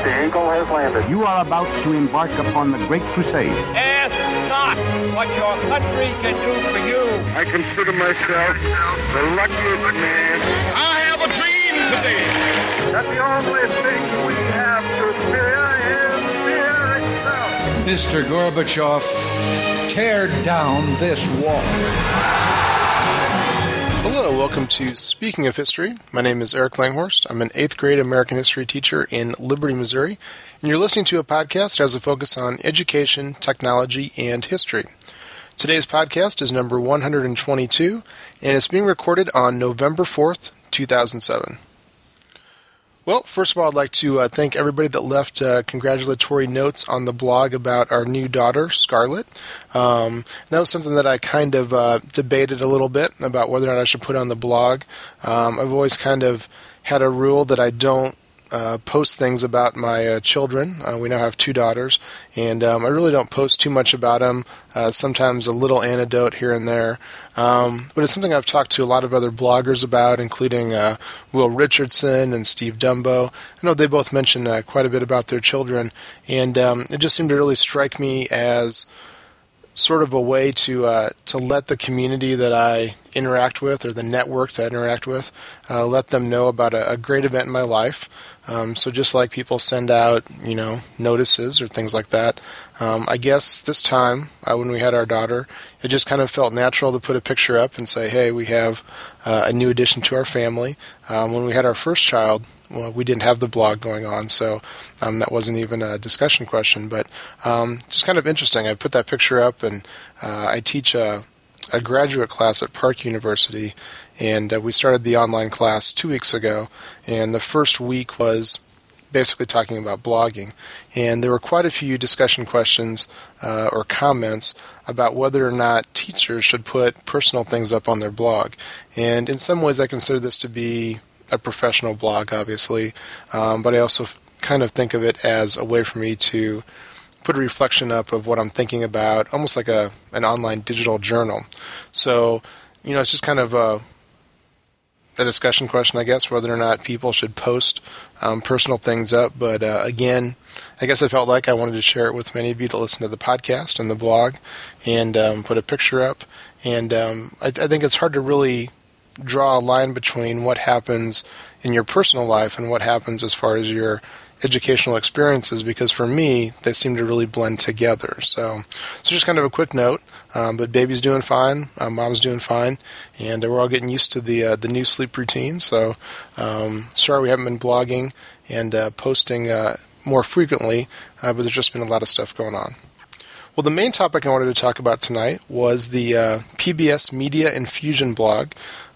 The Eagle has landed. You are about to embark upon the Great Crusade. Ask not what your country can do for you. I consider myself the luckiest man. I have a dream today. That the only thing we have to fear is fear itself. Mr. Gorbachev, tear down this wall. Hello, welcome to Speaking of History. My name is Eric Langhorst. I'm an 8th grade American history teacher in Liberty, Missouri, and you're listening to a podcast that has a focus on education, technology, and history. Today's podcast is number 122, and it's being recorded on November 4th, 2007. Well, first of all, I'd like to thank everybody that left congratulatory notes on the blog about our new daughter, Scarlett. That was something that I kind of debated a little bit about whether or not I should put on the blog. I've always kind of had a rule that I don't post things about my children. We now have 2 daughters, and I really don't post too much about them. Sometimes a little anecdote here and there. But it's something I've talked to a lot of other bloggers about, including Will Richardson and Steve Dumbo. I know they both mentioned quite a bit about their children, and it just seemed to really strike me as sort of a way to let the community that I interact with, or the network that I interact with, let them know about a great event in my life. So just like people send out, notices or things like that, I guess this time, when we had our daughter, it just kind of felt natural to put a picture up and say, hey, we have a new addition to our family. When we had our first child, well, we didn't have the blog going on, so that wasn't even a discussion question, but just kind of interesting. I put that picture up, and I teach a graduate class at Park University, and we started the online class 2 weeks ago, and the first week was basically talking about blogging, and there were quite a few discussion questions or comments about whether or not teachers should put personal things up on their blog, and in some ways I consider this to be a professional blog, obviously, but I also kind of think of it as a way for me to put a reflection up of what I'm thinking about, almost like an online digital journal. So, it's just kind of a discussion question, I guess, whether or not people should post personal things up. But again, I guess I felt like I wanted to share it with many of you that listen to the podcast and the blog, and put a picture up. And I think it's hard to really draw a line between what happens in your personal life and what happens as far as your educational experiences, because for me, they seem to really blend together. So just kind of a quick note, but baby's doing fine, mom's doing fine, and we're all getting used to the new sleep routine. So sorry we haven't been blogging and posting more frequently, but there's just been a lot of stuff going on. Well, the main topic I wanted to talk about tonight was the PBS Media Infusion blog.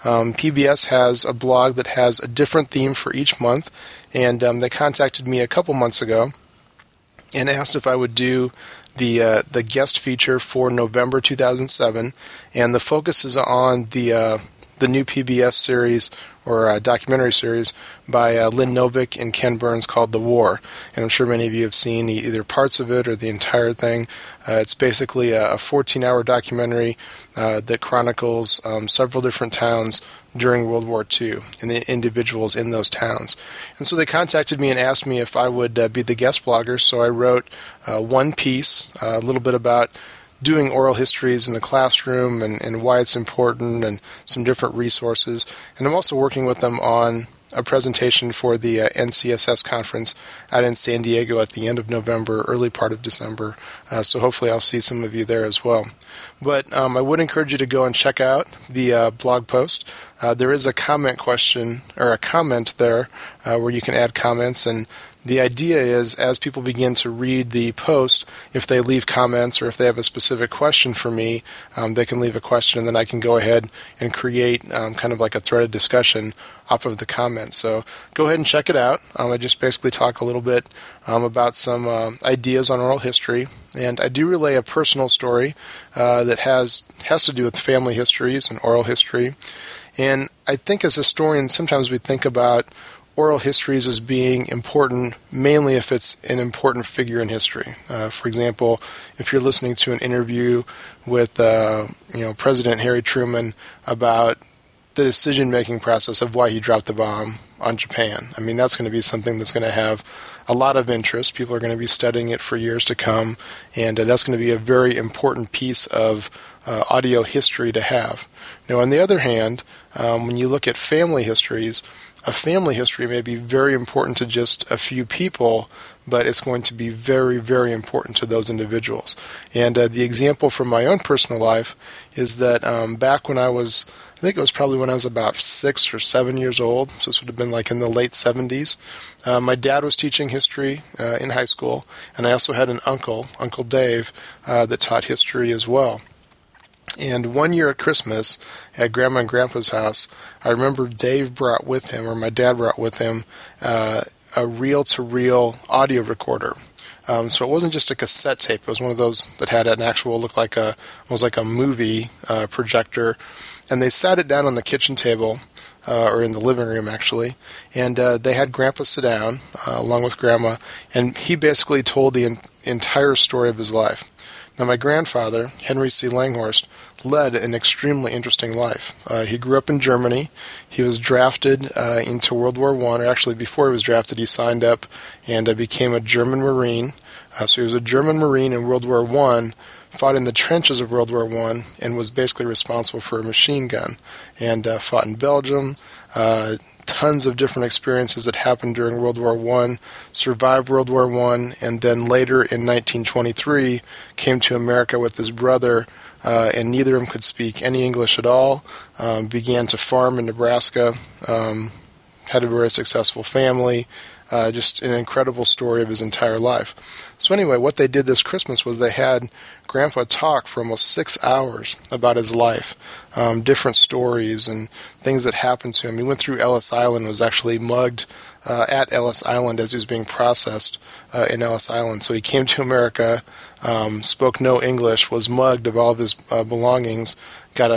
PBS has a blog that has a different theme for each month, and they contacted me a couple months ago and asked if I would do the guest feature for November 2007, and the focus is on the new PBS series, or documentary series, by Lynn Novick and Ken Burns, called The War. And I'm sure many of you have seen either parts of it or the entire thing. It's basically a 14-hour documentary that chronicles several different towns during World War II and the individuals in those towns. And so they contacted me and asked me if I would be the guest blogger. So I wrote one piece, a little bit about doing oral histories in the classroom and why it's important, and some different resources. And I'm also working with them on a presentation for the NCSS conference out in San Diego at the end of November, early part of December. So hopefully I'll see some of you there as well. But I would encourage you to go and check out the blog post. There is a comment question, or a comment there, where you can add comments, and the idea is, as people begin to read the post, if they leave comments or if they have a specific question for me, they can leave a question, and then I can go ahead and create kind of like a threaded discussion off of the comments. So go ahead and check it out. I just basically talk a little bit about some ideas on oral history, and I do relay a personal story that has to do with family histories and oral history. And I think as historians, sometimes we think about oral histories as being important mainly if it's an important figure in history. For example, if you're listening to an interview with President Harry Truman about the decision-making process of why he dropped the bomb on Japan. I mean, that's going to be something that's going to have a lot of interest. People are going to be studying it for years to come, and that's going to be a very important piece of audio history to have. Now, on the other hand, when you look at family histories, a family history may be very important to just a few people, but it's going to be very, very important to those individuals. And the example from my own personal life is that back when I think it was probably when I was about 6 or 7 years old, so this would have been like in the late 70s. My dad was teaching history in high school, and I also had an uncle, Uncle Dave, that taught history as well. And one year at Christmas at Grandma and Grandpa's house, I remember Dave brought with him, or my dad brought with him, a reel-to-reel audio recorder. So it wasn't just a cassette tape. It was one of those that had an actual, looked like almost like a movie projector. And they sat it down on the kitchen table, or in the living room actually, and they had Grandpa sit down along with Grandma, and he basically told the entire story of his life. Now, my grandfather, Henry C. Langhorst, led an extremely interesting life. He grew up in Germany. He was drafted into World War I, or actually before he was drafted, he signed up and became a German Marine. So he was a German Marine in World War I, fought in the trenches of World War I, and was basically responsible for a machine gun, and fought in Belgium. Tons of different experiences that happened during World War I, survived World War I, and then later in 1923 came to America with his brother, and neither of them could speak any English at all, began to farm in Nebraska, had a very successful family, just an incredible story of his entire life. So anyway, what they did this Christmas was they had Grandpa talk for almost 6 hours about his life, different stories and things that happened to him. He went through Ellis Island, was actually mugged at Ellis Island as he was being processed in Ellis Island. So he came to America, spoke no English, was mugged of all of his belongings, got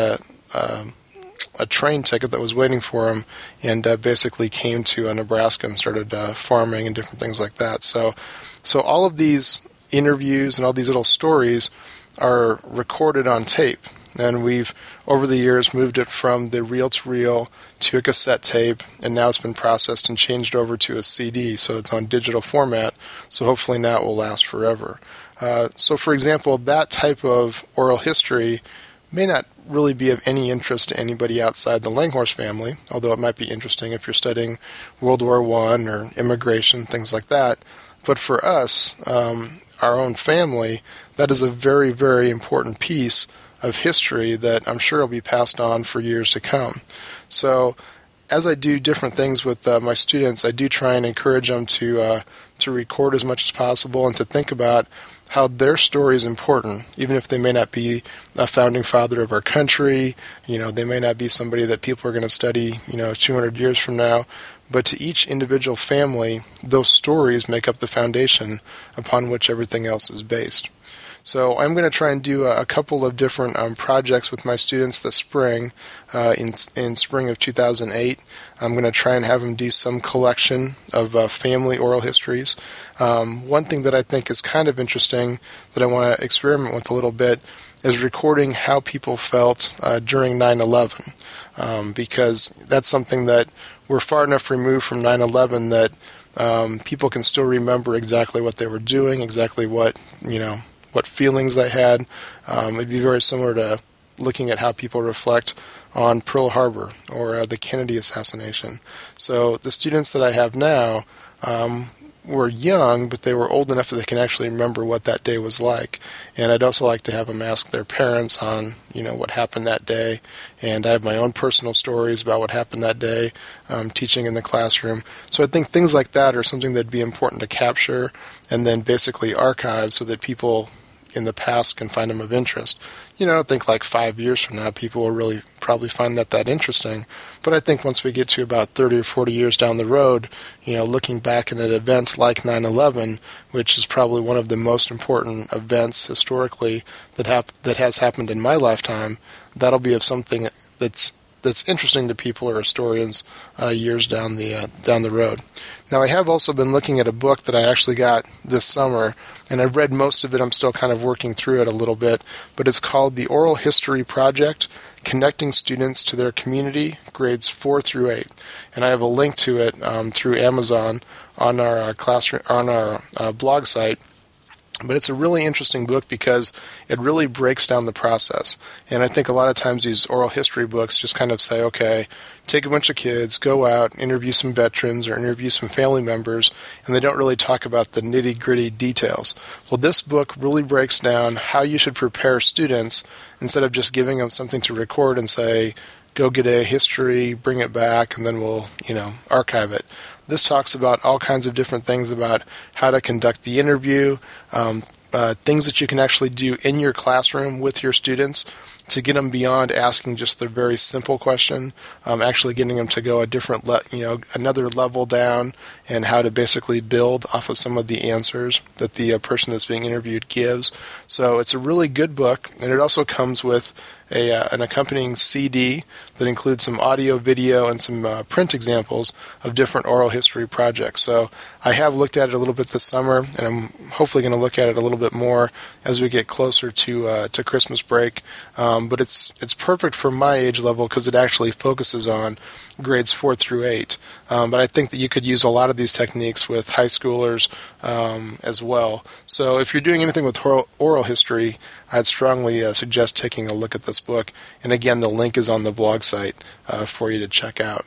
a train ticket that was waiting for him, and basically came to Nebraska and started farming and different things like that. So all of these interviews and all these little stories are recorded on tape. And we've, over the years, moved it from the reel-to-reel to a cassette tape, and now it's been processed and changed over to a CD, so it's on digital format, so hopefully now it will last forever. So, for example, that type of oral history may not really be of any interest to anybody outside the Langhorst family, although it might be interesting if you're studying World War I or immigration, things like that. But for us, our own family, that is a very, very important piece of history that I'm sure will be passed on for years to come. So as I do different things with my students, I do try and encourage them to record as much as possible and to think about how their story is important, even if they may not be a founding father of our country. They may not be somebody that people are going to study, 200 years from now. But to each individual family, those stories make up the foundation upon which everything else is based. So I'm going to try and do a couple of different projects with my students this spring, in spring of 2008. I'm going to try and have them do some collection of family oral histories. One thing that I think is kind of interesting that I want to experiment with a little bit is recording how people felt during 9/11, because that's something that we're far enough removed from 9/11 that people can still remember exactly what they were doing, exactly what feelings they had. It'd be very similar to looking at how people reflect on Pearl Harbor or the Kennedy assassination. So the students that I have now were young, but they were old enough that they can actually remember what that day was like. And I'd also like to have them ask their parents on, what happened that day. And I have my own personal stories about what happened that day, teaching in the classroom. So I think things like that are something that'd be important to capture and then basically archive so that people in the past can find them of interest. I think like 5 years from now, people will really probably find that interesting. But I think once we get to about 30 or 40 years down the road, looking back at an event like 9/11, which is probably one of the most important events historically that has happened in my lifetime, that'll be of something that's that's interesting to people or historians years down the road. Now, I have also been looking at a book that I actually got this summer, and I've read most of it. I'm still kind of working through it a little bit, but it's called The Oral History Project: Connecting Students to Their Community, Grades 4 through 8. And I have a link to it through Amazon on our blog site. But it's a really interesting book because it really breaks down the process. And I think a lot of times these oral history books just kind of say, okay, take a bunch of kids, go out, interview some veterans or interview some family members, and they don't really talk about the nitty-gritty details. Well, this book really breaks down how you should prepare students instead of just giving them something to record and say, go get a history, bring it back, and then we'll, archive it. This talks about all kinds of different things about how to conduct the interview, things that you can actually do in your classroom with your students to get them beyond asking just the very simple question, actually getting them to go a different, another level down, and how to basically build off of some of the answers that the person that's being interviewed gives. So it's a really good book, and it also comes with an accompanying CD that includes some audio, video, and some print examples of different oral history projects. So I have looked at it a little bit this summer, and I'm hopefully going to look at it a little bit more as we get closer to Christmas break. But it's perfect for my age level because it actually focuses on grades 4 through 8. But I think that you could use a lot of these techniques with high schoolers as well. So if you're doing anything with oral history, I'd strongly suggest taking a look at this book. And again, the link is on the blog site for you to check out.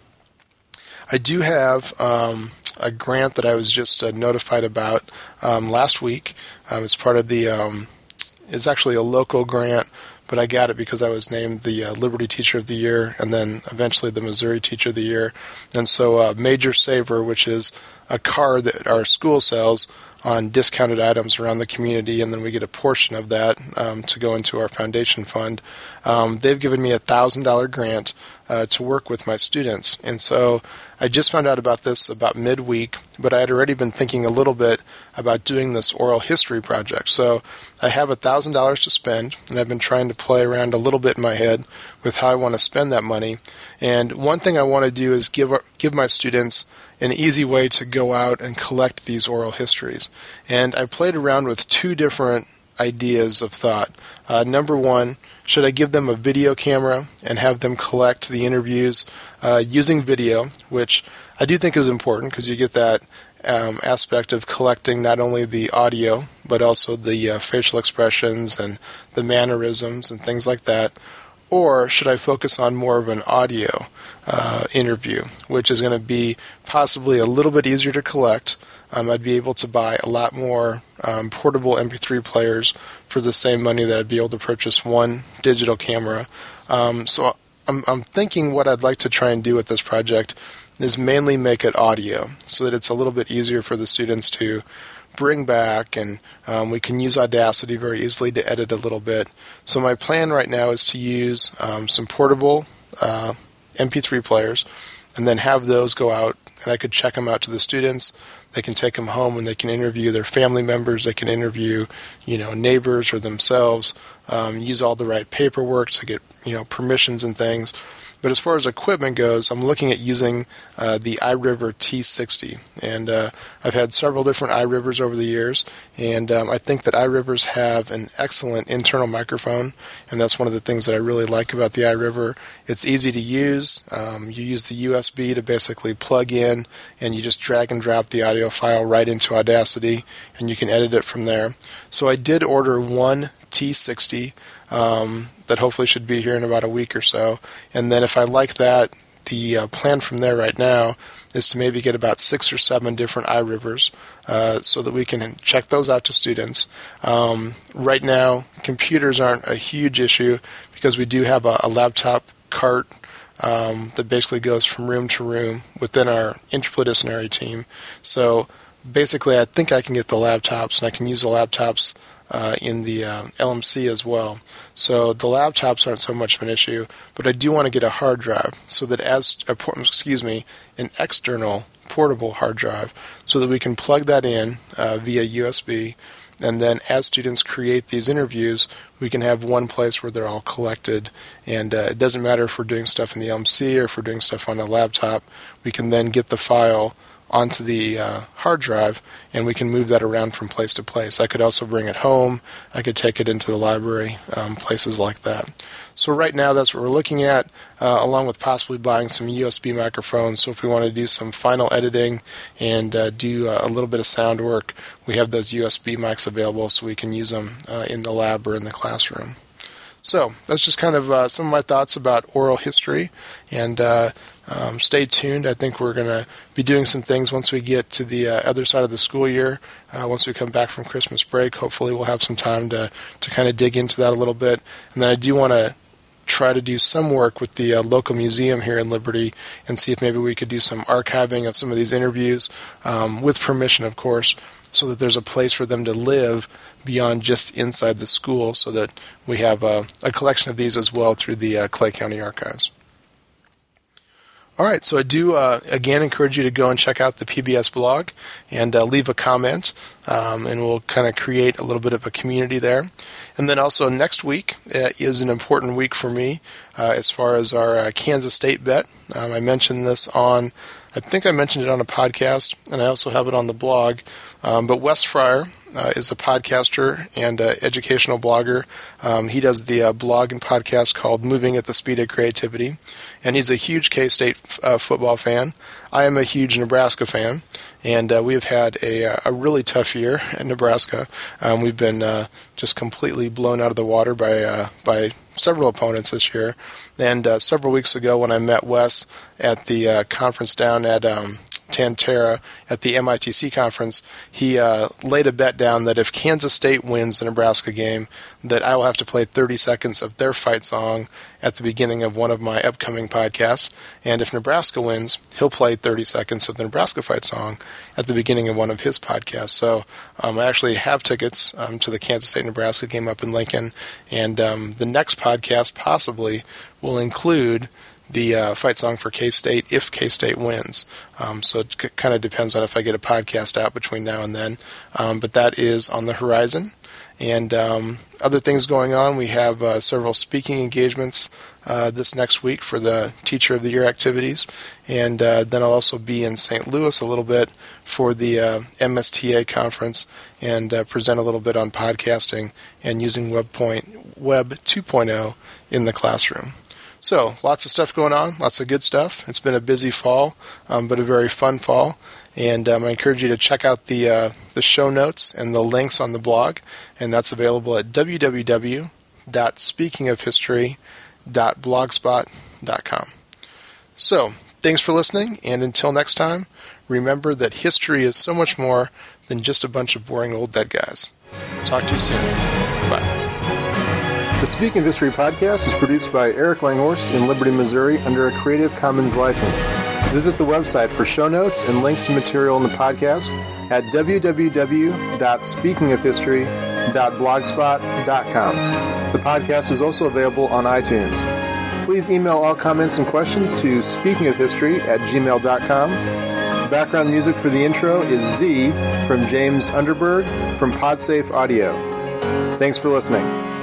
I do have a grant that I was just notified about last week. It's part of the it's actually a local grant, but I got it because I was named the Liberty Teacher of the Year and then eventually the Missouri Teacher of the Year. And so Major Saver, which is a card that our school sells on discounted items around the community, and then we get a portion of that to go into our foundation fund. They've given me a $1,000 grant to work with my students. And so I just found out about this about midweek, but I had already been thinking a little bit about doing this oral history project. So I have $1,000 to spend, and I've been trying to play around a little bit in my head with how I want to spend that money. And one thing I want to do is give my students an easy way to go out and collect these oral histories. And I played around with two different ideas of thought. Number one, should I give them a video camera and have them collect the interviews using video, which I do think is important because you get that aspect of collecting not only the audio, but also the facial expressions and the mannerisms and things like that. Or should I focus on more of an audio interview, which is going to be possibly a little bit easier to collect. I'd be able to buy a lot more portable MP3 players for the same money that I'd be able to purchase one digital camera. So I'm thinking what I'd like to try and do with this project is mainly make it audio so that it's a little bit easier for the students to bring back, and we can use Audacity very easily to edit a little bit. So my plan right now is to use some portable MP3 players and then have those go out, and I could check them out to the students. They can take them home and they can interview their family members. They can interview, neighbors or themselves, use all the right paperwork to get, permissions and things. But as far as equipment goes, I'm looking at using the iRiver T60. And I've had several different iRivers over the years, and I think that iRivers have an excellent internal microphone, and that's one of the things that I really like about the iRiver. It's easy to use. You use the USB to basically plug in, and you just drag and drop the audio file right into Audacity, and you can edit it from there. So I did order one T60 that hopefully should be here in about a week or so. And then if I like that, the plan from there right now is to maybe get about 6 or 7 different iRivers so that we can check those out to students. Right now, computers aren't a huge issue because we do have a laptop cart that basically goes from room to room within our interdisciplinary team. So basically, I think I can get the laptops, and I can use the laptops in the LMC as well. So the laptops aren't so much of an issue, but I do want to get a hard drive so that an external portable hard drive so that we can plug that in via USB And then as students create these interviews, we can have one place where they're all collected. And it doesn't matter if we're doing stuff in the LMC or if we're doing stuff on a laptop. We can then get the file onto the hard drive, and we can move that around from place to place. I could also bring it home. I could take it into the library, places like that. So right now, that's what we're looking at, along with possibly buying some USB microphones. So if we want to do some final editing and do a little bit of sound work, we have those USB mics available so we can use them in the lab or in the classroom. So that's just kind of some of my thoughts about oral history, and stay tuned. I think we're going to be doing some things once we get to the other side of the school year. Once we come back from Christmas break, hopefully we'll have some time to kind of dig into that a little bit. And then I do want to try to do some work with the local museum here in Liberty and see if maybe we could do some archiving of some of these interviews, with permission, of course, so that there's a place for them to live beyond just inside the school, so that we have a collection of these as well through the Clay County Archives. All right, so I do, again, encourage you to go and check out the PBS blog and leave a comment, and we'll kind of create a little bit of a community there. And then also next week is an important week for me as far as our Kansas State bet. I mentioned this I think I mentioned it on a podcast, and I also have it on the blog. But Wes Fryer is a podcaster and educational blogger. He does the blog and podcast called Moving at the Speed of Creativity, and he's a huge K-State football fan. I am a huge Nebraska fan, and we have had a really tough year in Nebraska. We've been just completely blown out of the water by several opponents this year. And several weeks ago when I met Wes at the conference down at Tantera at the MITC conference, he laid a bet down that if Kansas State wins the Nebraska game, that I will have to play 30 seconds of their fight song at the beginning of one of my upcoming podcasts. And if Nebraska wins, he'll play 30 seconds of the Nebraska fight song at the beginning of one of his podcasts. So I actually have tickets to the Kansas State-Nebraska game up in Lincoln, and the next podcast possibly will include the fight song for K-State if K-State wins. So it kind of depends on if I get a podcast out between now and then. But that is on the horizon. And other things going on, we have several speaking engagements this next week for the Teacher of the Year activities. And then I'll also be in St. Louis a little bit for the MSTA conference and present a little bit on podcasting and using Web 2.0 in the classroom. So, lots of stuff going on, lots of good stuff. It's been a busy fall, but a very fun fall. And I encourage you to check out the show notes and the links on the blog. And that's available at www.speakingofhistory.blogspot.com. So, thanks for listening, and until next time, remember that history is so much more than just a bunch of boring old dead guys. Talk to you soon. Bye. The Speaking of History podcast is produced by Eric Langhorst in Liberty, Missouri under a Creative Commons license. Visit the website for show notes and links to material in the podcast at www.speakingofhistory.blogspot.com. The podcast is also available on iTunes. Please email all comments and questions to speakingofhistory@gmail.com. Background music for the intro is Z from James Underberg from Podsafe Audio. Thanks for listening.